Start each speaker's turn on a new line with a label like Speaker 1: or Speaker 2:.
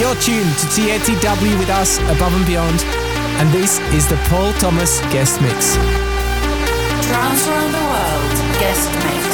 Speaker 1: You're tuned to TATW with us, Above and Beyond, and this is the Paul Thomas Guest Mix.
Speaker 2: Trance Around the World Guest Mix.